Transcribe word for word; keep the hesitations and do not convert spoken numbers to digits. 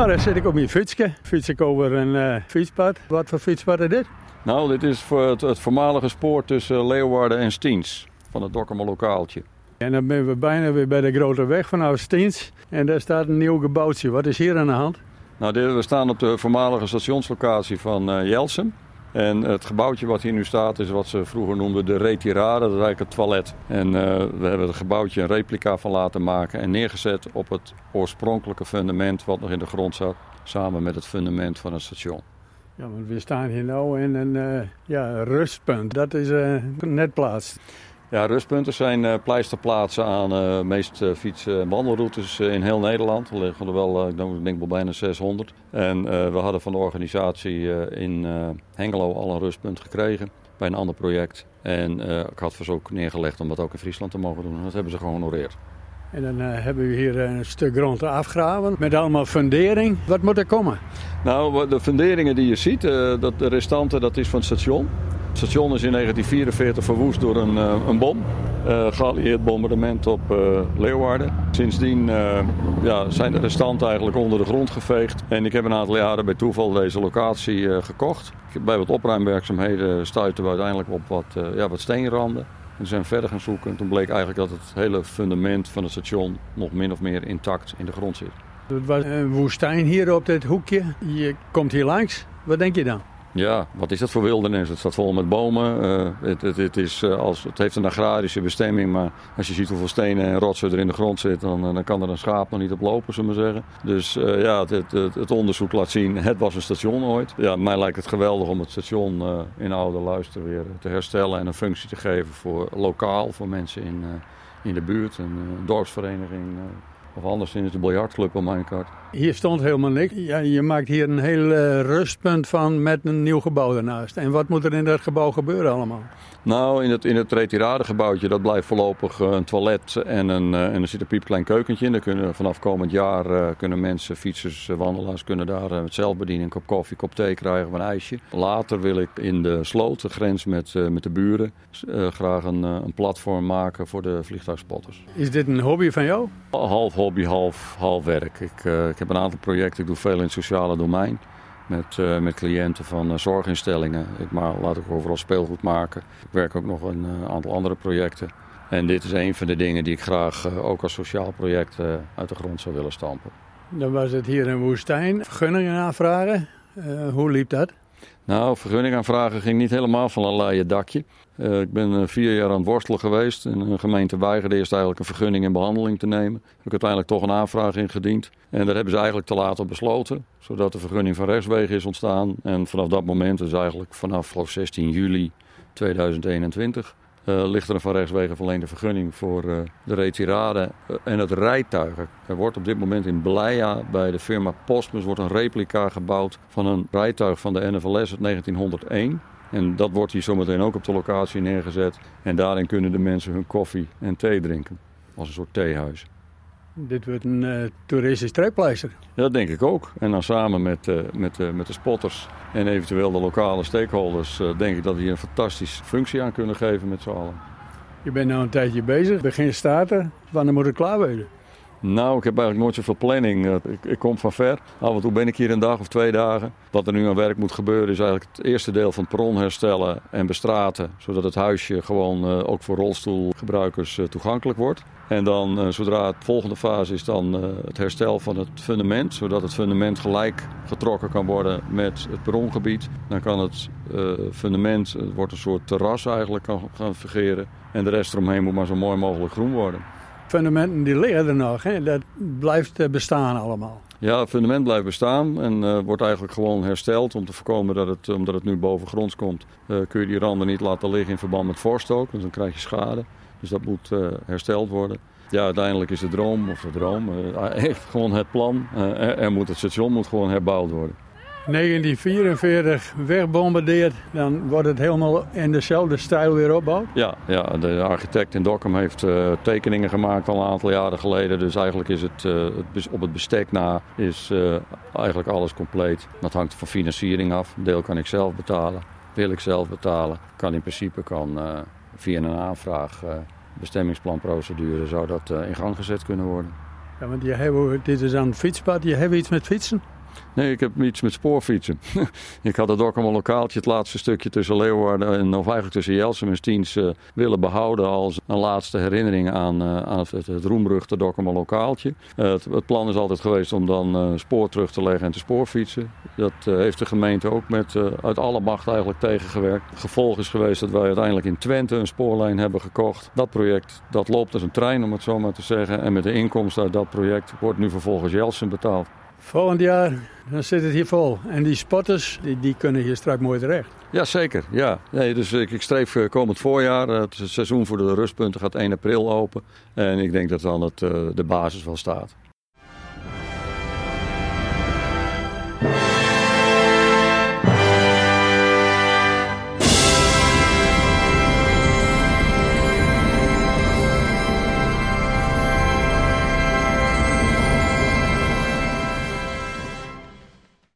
Nou, dan zit ik op mijn fietsje. Fiets ik over een uh, fietspad. Wat voor fietspad is dit? Nou, dit is voor het, het voormalige spoor tussen Leeuwarden en Stiens. Van het Dokkumer lokaaltje. En dan zijn we bijna weer bij de grote weg vanaf Stiens. En daar staat een nieuw gebouwtje. Wat is hier aan de hand? Nou, dit, we staan op de voormalige stationslocatie van uh, Jelsum. En het gebouwtje wat hier nu staat is wat ze vroeger noemden de retirade. Dat is eigenlijk het toilet. En uh, we hebben het gebouwtje een replica van laten maken en neergezet op het oorspronkelijke fundament wat nog in de grond zat. Samen met het fundament van het station. Ja, want we staan hier nu in een uh, ja, rustpunt. Dat is uh, net plaats. Ja, rustpunten zijn uh, pleisterplaatsen aan de uh, meeste fiets- en wandelroutes uh, in heel Nederland. Er liggen er wel, uh, ik denk wel bijna zeshonderd. En uh, we hadden van de organisatie uh, in uh, Hengelo al een rustpunt gekregen bij een ander project. En uh, ik had voor ze ook neergelegd om dat ook in Friesland te mogen doen. Dat hebben ze gehonoreerd. En dan uh, hebben we hier een stuk grond afgraven met allemaal fundering. Wat moet er komen? Nou, de funderingen die je ziet, uh, dat de restanten, dat is van het station. Het station is in negentien vierenveertig verwoest door een, uh, een bom. Uh, geallieerd bombardement op uh, Leeuwarden. Sindsdien uh, ja, zijn de restanten eigenlijk onder de grond geveegd. En ik heb een aantal jaren bij toeval deze locatie uh, gekocht. Bij wat opruimwerkzaamheden stuiten we uiteindelijk op wat, uh, ja, wat steenranden. We zijn verder gaan zoeken en toen bleek eigenlijk dat het hele fundament van het station nog min of meer intact in de grond zit. Het was een woestijn hier op dit hoekje. Je komt hier langs. Wat denk je dan? Ja, wat is dat voor wildernis? Het staat vol met bomen. Uh, het, het, het, is, uh, als, het heeft een agrarische bestemming, maar als je ziet hoeveel stenen en rotsen er in de grond zitten, dan, uh, dan kan er een schaap nog niet op lopen, zullen we maar zeggen. Dus uh, ja, het, het, het, het onderzoek laat zien, het was een station ooit. Ja, mij lijkt het geweldig om het station uh, in oude luister weer te herstellen en een functie te geven voor lokaal, voor mensen in, uh, in de buurt, een uh, dorpsvereniging. Uh, Of anderszins de biljartclub om mijn kart. Hier stond helemaal niks. Ja, je maakt hier een heel uh, rustpunt van met een nieuw gebouw ernaast. En wat moet er in dat gebouw gebeuren allemaal? Nou, in het, in het retiradegebouwtje, dat blijft voorlopig uh, een toilet en, een, uh, en er zit een piepklein keukentje in. Daar kunnen vanaf komend jaar uh, kunnen mensen, fietsers, uh, wandelaars, kunnen daar uh, met zelfbediening een kop koffie, een kop thee krijgen of een ijsje. Later wil ik in de sloot, de grens met, uh, met de buren, uh, graag een, uh, een platform maken voor de vliegtuigspotters. Is dit een hobby van jou? Half hobby, half, half werk. Ik, uh, ik heb een aantal projecten, ik doe veel in het sociale domein. Met, uh, met cliënten van uh, zorginstellingen. Ik maar, laat ook overal speelgoed maken. Ik werk ook nog een uh, aantal andere projecten. En dit is een van de dingen die ik graag uh, ook als sociaal project uh, uit de grond zou willen stampen. Dan was het hier een woestijn. Vergunningen aanvragen. Uh, hoe liep dat? Nou, vergunning aanvragen ging niet helemaal van een leien dakje. Uh, ik ben uh, vier jaar aan het worstelen geweest. En een gemeente weigerde eerst eigenlijk een vergunning in behandeling te nemen. Heb ik uiteindelijk toch een aanvraag ingediend. En daar hebben ze eigenlijk te laat op besloten. Zodat de vergunning van rechtswegen is ontstaan. En vanaf dat moment, dus eigenlijk vanaf zestien juli tweeduizend eenentwintig... Uh, ligt er een van rechtswegen verleende vergunning voor uh, de retirade uh, en het rijtuigen. Er wordt op dit moment in Bleia bij de firma Postmus wordt een replica gebouwd van een rijtuig van de N F L S uit negentienhonderdéén. En dat wordt hier zometeen ook op de locatie neergezet. En daarin kunnen de mensen hun koffie en thee drinken. Als een soort theehuis. Dit wordt een uh, toeristisch trekpleister. Ja, dat denk ik ook. En dan samen met, uh, met, uh, met de spotters en eventueel de lokale stakeholders uh, denk ik dat we hier een fantastische functie aan kunnen geven met z'n allen. Je bent nu een tijdje bezig. Begin starten. Wanneer moet het klaar worden? Nou, ik heb eigenlijk nooit zoveel planning. Ik, ik kom van ver. Af en toe ben ik hier een dag of twee dagen. Wat er nu aan werk moet gebeuren is eigenlijk het eerste deel van het perron herstellen en bestraten. Zodat het huisje gewoon uh, ook voor rolstoelgebruikers uh, toegankelijk wordt. En dan, uh, zodra het volgende fase is, dan uh, het herstel van het fundament. Zodat het fundament gelijk getrokken kan worden met het perrongebied. Dan kan het uh, fundament, het wordt een soort terras eigenlijk, kan gaan fungeren. En de rest eromheen moet maar zo mooi mogelijk groen worden. Fundamenten die liggen er nog, hè? Dat blijft bestaan allemaal. Ja, het fundament blijft bestaan en uh, wordt eigenlijk gewoon hersteld om te voorkomen dat het, omdat het nu bovengronds komt, uh, kun je die randen niet laten liggen in verband met vorst ook, dus dan krijg je schade. Dus dat moet uh, hersteld worden. Ja, uiteindelijk is de droom, of de droom, uh, echt gewoon het plan. Uh, er, er moet, het station moet gewoon herbouwd worden. negentien vierenveertig wegbombardeerd, dan wordt het helemaal in dezelfde stijl weer opgebouwd? Ja, ja, de architect in Dokkum heeft uh, tekeningen gemaakt al een aantal jaren geleden. Dus eigenlijk is het, uh, het op het bestek na is uh, eigenlijk alles compleet. Dat hangt van financiering af. Een deel kan ik zelf betalen. Wil ik zelf betalen. Kan in principe kan, uh, via een aanvraag, uh, bestemmingsplanprocedure, zou dat uh, in gang gezet kunnen worden. Ja, want je hebt, dit is aan het fietspad. Je hebt iets met fietsen? Nee, ik heb iets met spoorfietsen. Ik had het ook allemaal lokaaltje, het laatste stukje tussen Leeuwarden en of eigenlijk tussen Jelsum en Stiens uh, willen behouden als een laatste herinnering aan, uh, aan het, het, het roemruchte Dokkum lokaaltje. Uh, het, het plan is altijd geweest om dan uh, spoor terug te leggen en te spoorfietsen. Dat uh, heeft de gemeente ook met uh, uit alle macht eigenlijk tegengewerkt. Het gevolg is geweest dat wij uiteindelijk in Twente een spoorlijn hebben gekocht. Dat project dat loopt als een trein, om het zo maar te zeggen. En met de inkomsten uit dat project wordt nu vervolgens Jelsum betaald. Volgend jaar dan zit het hier vol. En die spotters, die, die kunnen hier straks mooi terecht. Jazeker, ja. Nee, dus ik, ik streef komend voorjaar. Het seizoen voor de rustpunten gaat één april open. En ik denk dat dan het, de basis wel staat.